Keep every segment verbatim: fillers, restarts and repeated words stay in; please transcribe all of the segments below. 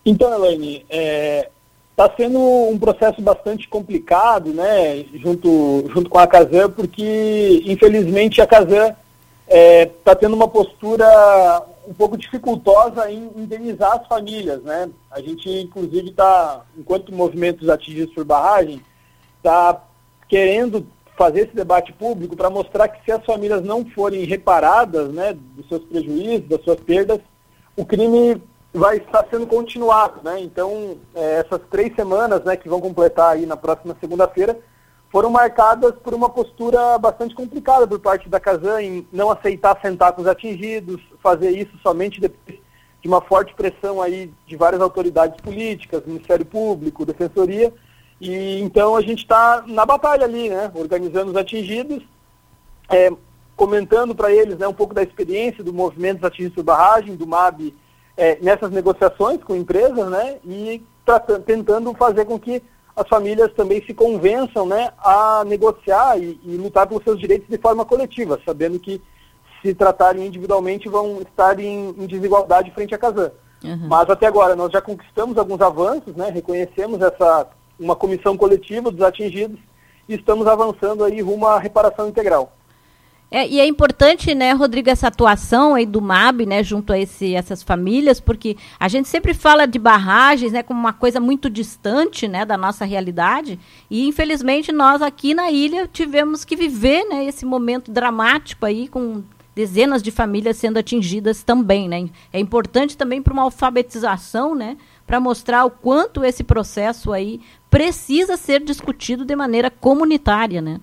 Então, Elaine, está é, sendo um processo bastante complicado, né, junto, junto com a Casan, porque, infelizmente, a Casan está é, tendo uma postura um pouco dificultosa em indenizar as famílias, né? A gente, inclusive, está, enquanto movimentos atingidos por barragem, está querendo fazer esse debate público para mostrar que se as famílias não forem reparadas, né, dos seus prejuízos, das suas perdas, o crime vai estar sendo continuado, né? Então, é, essas três semanas, né, que vão completar aí na próxima segunda-feira, foram marcadas por uma postura bastante complicada por parte da Casan em não aceitar sentar com os atingidos, fazer isso somente depois de uma forte pressão aí de várias autoridades políticas, Ministério Público, Defensoria, e então a gente está na batalha ali, né, organizando os atingidos, é, comentando para eles, né, um pouco da experiência do movimento Atingidos por Barragem, do M A B, é, nessas negociações com empresas, né, e tratando, tentando fazer com que as famílias também se convençam, né, a negociar e, e lutar pelos seus direitos de forma coletiva, sabendo que se tratarem individualmente vão estar em, em desigualdade frente à Casan. Uhum. Mas até agora nós já conquistamos alguns avanços, né, reconhecemos essa, uma comissão coletiva dos atingidos e estamos avançando aí rumo à reparação integral. É, e é importante, né, Rodrigo, essa atuação aí do M A B, né, junto a esse, essas famílias, porque a gente sempre fala de barragens, né, como uma coisa muito distante, né, da nossa realidade, e infelizmente nós aqui na ilha tivemos que viver, né, esse momento dramático aí com dezenas de famílias sendo atingidas também, né. É importante também para uma alfabetização, né, para mostrar o quanto esse processo aí precisa ser discutido de maneira comunitária, né.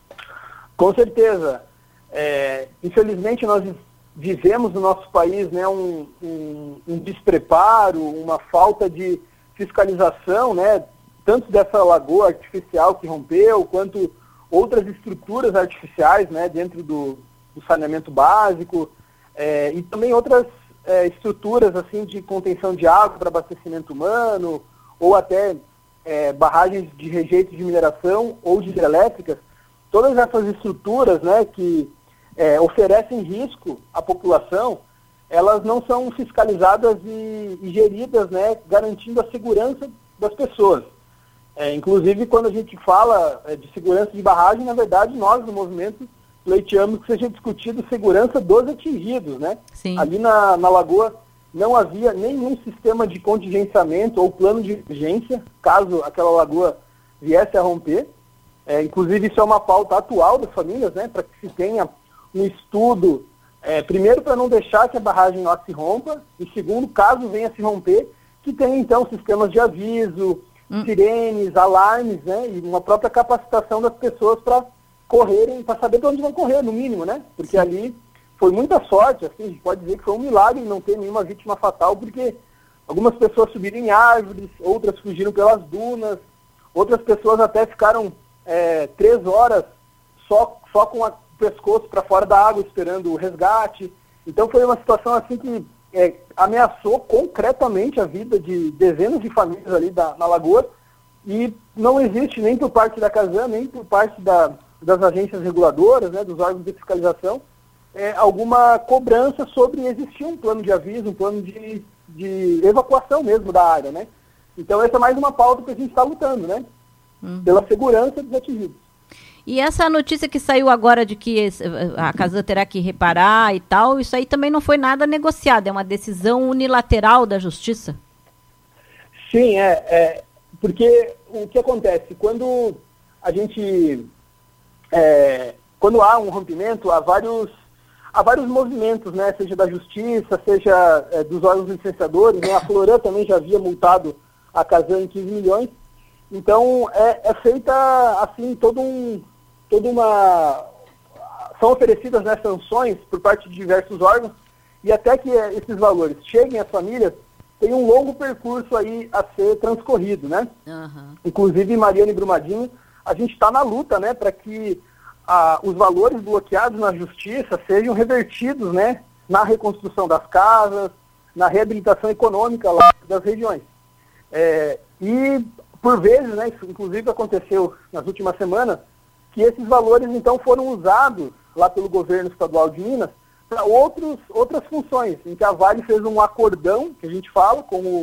Com certeza. É, infelizmente nós vivemos no nosso país, né, um, um, um despreparo, uma falta de fiscalização, né, tanto dessa lagoa artificial que rompeu, quanto outras estruturas artificiais, né, dentro do, do saneamento básico, é, e também outras é, estruturas assim, de contenção de água para abastecimento humano, ou até é, barragens de rejeito de mineração ou de hidrelétricas. Todas essas estruturas, né, que É, oferecem risco à população, elas não são fiscalizadas e, e geridas, né, garantindo a segurança das pessoas. É, inclusive, quando a gente fala é, de segurança de barragem, na verdade, nós, no movimento, pleiteamos que seja discutido segurança dos atingidos, né? Sim. Ali na, na Lagoa não havia nenhum sistema de contingenciamento ou plano de emergência, caso aquela lagoa viesse a romper. É, inclusive, isso é uma pauta atual das famílias, né, para que se tenha um estudo, é, primeiro para não deixar que a barragem lá se rompa, e segundo, caso venha a se romper, que tenha então sistemas de aviso, hum. sirenes, alarmes, né, e uma própria capacitação das pessoas para correrem, para saber para onde vão correr, no mínimo, né, porque Sim. ali foi muita sorte, assim, a gente pode dizer que foi um milagre não ter nenhuma vítima fatal, porque algumas pessoas subiram em árvores, outras fugiram pelas dunas, outras pessoas até ficaram é, três horas só, só com a pescoço para fora da água esperando o resgate. Então foi uma situação assim que é, ameaçou concretamente a vida de dezenas de famílias ali da, na Lagoa, e não existe nem por parte da Casan, nem por parte da, das agências reguladoras, né, dos órgãos de fiscalização, é, alguma cobrança sobre existir um plano de aviso, um plano de, de evacuação mesmo da área, né? Então essa é mais uma pauta que a gente está lutando, né? Uhum. Pela segurança dos atingidos. E essa notícia que saiu agora de que a Casan terá que reparar e tal, isso aí também não foi nada negociado, é uma decisão unilateral da Justiça? Sim, é, é porque o que acontece, quando a gente, é, quando há um rompimento, há vários, há vários movimentos, né, seja da Justiça, seja é, dos órgãos licenciadores, né, a Floran também já havia multado a Casan em quinze milhões, então é, é feita assim todo um toda uma... são oferecidas, né, sanções por parte de diversos órgãos, e até que esses valores cheguem às famílias, tem um longo percurso aí a ser transcorrido, né? Uhum. Inclusive, Mariana e Brumadinho, a gente está na luta, né, para que ah, os valores bloqueados na Justiça sejam revertidos, né, na reconstrução das casas, na reabilitação econômica lá das regiões. É, e, por vezes, né, isso inclusive aconteceu nas últimas semanas, que esses valores, então, foram usados lá pelo governo estadual de Minas para outras funções, em que a Vale fez um acordão, que a gente fala, com o,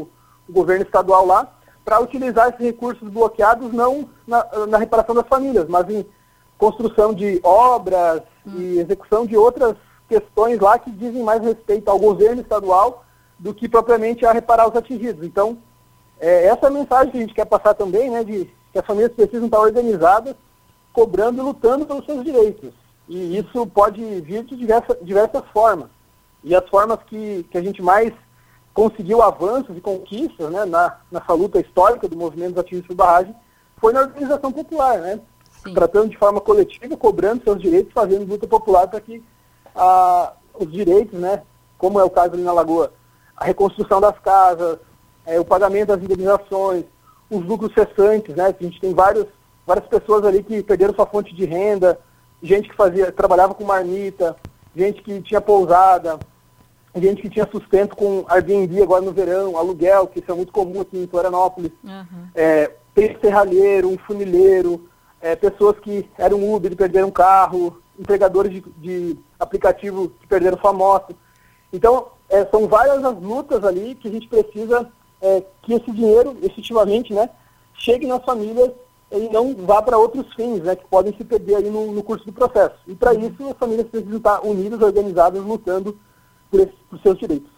o governo estadual lá, para utilizar esses recursos bloqueados não na, na reparação das famílias, mas em construção de obras hum. e execução de outras questões lá que dizem mais respeito ao governo estadual do que propriamente a reparar os atingidos. Então, é, essa é a mensagem que a gente quer passar também, né, de que as famílias precisam estar organizadas, cobrando e lutando pelos seus direitos. E isso pode vir de diversa, diversas formas. E as formas que, que a gente mais conseguiu avanços e conquistas, né, na, nessa luta histórica do movimento dos atingidos por barragem foi na organização popular, né? Sim. Tratando de forma coletiva, cobrando seus direitos, fazendo luta popular para que ah, os direitos, né, como é o caso ali na Lagoa, a reconstrução das casas, é, o pagamento das indenizações, os lucros cessantes, né? A gente tem vários, várias pessoas ali que perderam sua fonte de renda, gente que fazia, trabalhava com marmita, gente que tinha pousada, gente que tinha sustento com Airbnb agora no verão, aluguel, que isso é muito comum aqui em Florianópolis. Uhum. É, tem serralheiro, um funileiro, é, pessoas que eram Uber e perderam carro, entregadores de, de aplicativo que perderam sua moto. Então, é, são várias as lutas ali que a gente precisa é, que esse dinheiro, efetivamente, né, chegue nas famílias e não vá para outros fins, né, que podem se perder ali no, no curso do processo. E para isso, as famílias precisam estar unidas, organizadas, lutando por, esse, por seus direitos.